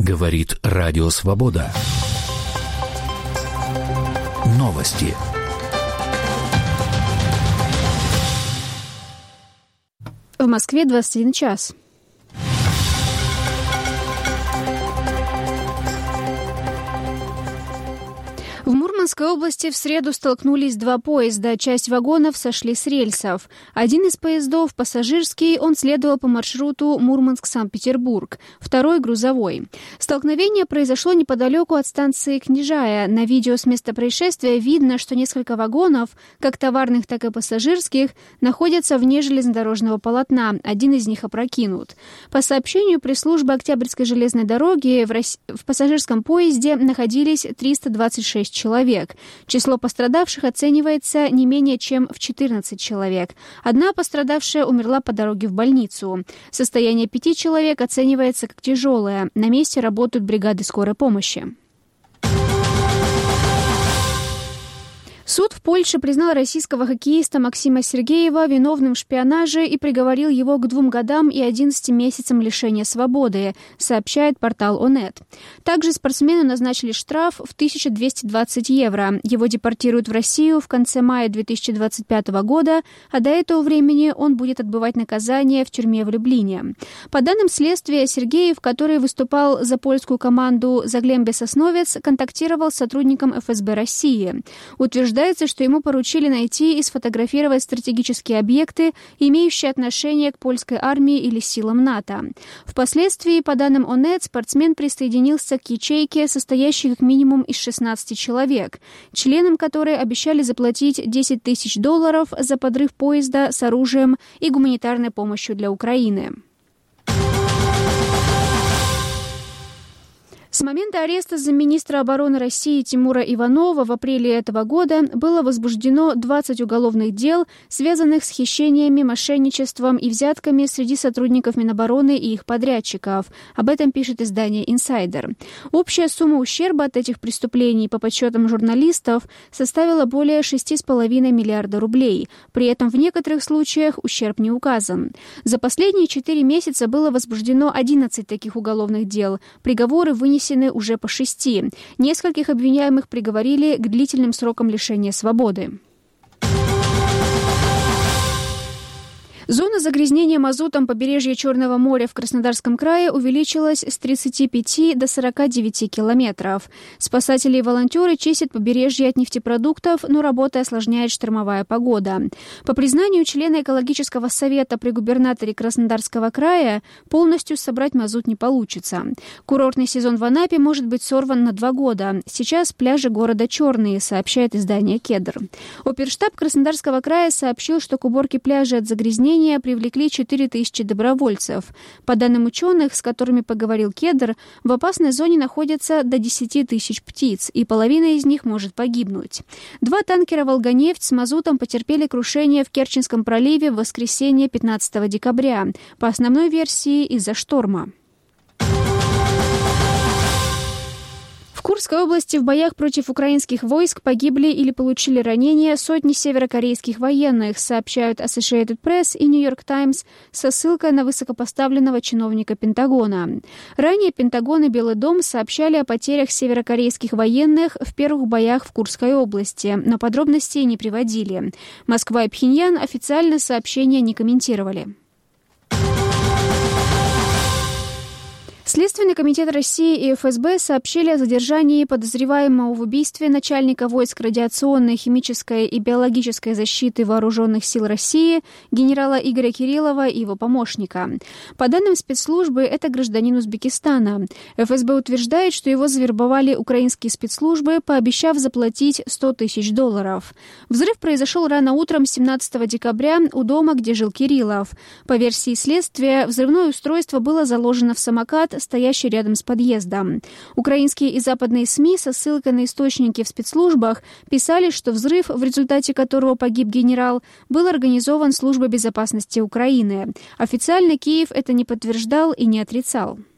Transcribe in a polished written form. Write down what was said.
Говорит Радио Свобода. Новости. В Москве 21 час. В Мурманской области в среду столкнулись два поезда. Часть вагонов сошли с рельсов. Один из поездов, пассажирский, он следовал по маршруту Мурманск-Санкт-Петербург. Второй – грузовой. Столкновение произошло неподалеку от станции Княжая. На видео с места происшествия видно, что несколько вагонов, как товарных, так и пассажирских, находятся вне железнодорожного полотна. Один из них опрокинут. По сообщению пресс-службы Октябрьской железной дороги, в пассажирском поезде находились 326 человек. Число пострадавших оценивается не менее чем в 14 человек. Одна пострадавшая умерла по дороге в больницу. Состояние 5 человек оценивается как тяжелое. На месте работают бригады скорой помощи. Суд в Польше признал российского хоккеиста Максима Сергеева виновным в шпионаже и приговорил его к 2 годам и 11 месяцам лишения свободы, сообщает портал Онет. Также спортсмену назначили штраф в 1220 евро. Его депортируют в Россию в конце мая 2025 года, а до этого времени он будет отбывать наказание в тюрьме в Люблине. По данным следствия, Сергеев, который выступал за польскую команду Заглембе Сосновец, контактировал с сотрудником ФСБ России. Утверждается, что ему поручили найти и сфотографировать стратегические объекты, имеющие отношение к польской армии или силам НАТО. Впоследствии, по данным ОНЕТ, спортсмен присоединился к ячейке, состоящей как минимум из 16 человек, членам которой обещали заплатить $10 тысяч за подрыв поезда с оружием и гуманитарной помощью для Украины. С момента ареста замминистра обороны России Тимура Иванова в апреле этого года было возбуждено 20 уголовных дел, связанных с хищениями, мошенничеством и взятками среди сотрудников Минобороны и их подрядчиков. Об этом пишет издание «Инсайдер». Общая сумма ущерба от этих преступлений, по подсчетам журналистов, составила более 6,5 миллиарда рублей. При этом в некоторых случаях ущерб не указан. За последние 4 месяца было возбуждено 11 таких уголовных дел. Приговоры вынесены уже по 6. Нескольких обвиняемых приговорили к длительным срокам лишения свободы. Зона загрязнения мазутом побережья Черного моря в Краснодарском крае увеличилась с 35 до 49 километров. Спасатели и волонтеры чистят побережье от нефтепродуктов, но работа осложняет штормовая погода. По признанию члена экологического совета при губернаторе Краснодарского края, полностью собрать мазут не получится. Курортный сезон в Анапе может быть сорван на 2 года. Сейчас пляжи города черные, сообщает издание «Кедр». Оперштаб Краснодарского края сообщил, что к уборке пляжей от загрязнения привлекли 4000 добровольцев. По данным ученых, с которыми поговорил Кедр, в опасной зоне находятся до 10 тысяч птиц, и половина из них может погибнуть. 2 танкера «Волганефть» с мазутом потерпели крушение в Керченском проливе в воскресенье 15 декабря, по основной версии из-за шторма. В Курской области в боях против украинских войск погибли или получили ранения сотни северокорейских военных, сообщают Associated Press и New York Times со ссылкой на высокопоставленного чиновника Пентагона. Ранее Пентагон и Белый дом сообщали о потерях северокорейских военных в первых боях в Курской области, но подробностей не приводили. Москва и Пхеньян официально сообщения не комментировали. Следственный комитет России и ФСБ сообщили о задержании подозреваемого в убийстве начальника войск радиационной, химической и биологической защиты Вооруженных сил России генерала Игоря Кириллова и его помощника. По данным спецслужбы, это гражданин Узбекистана. ФСБ утверждает, что его завербовали украинские спецслужбы, пообещав заплатить $100 тысяч. Взрыв произошел рано утром 17 декабря у дома, где жил Кириллов. По версии следствия, взрывное устройство было заложено в самокат, стоящий рядом с подъездом. Украинские и западные СМИ со ссылкой на источники в спецслужбах писали, что взрыв, в результате которого погиб генерал, был организован Службой безопасности Украины. Официально Киев это не подтверждал и не отрицал.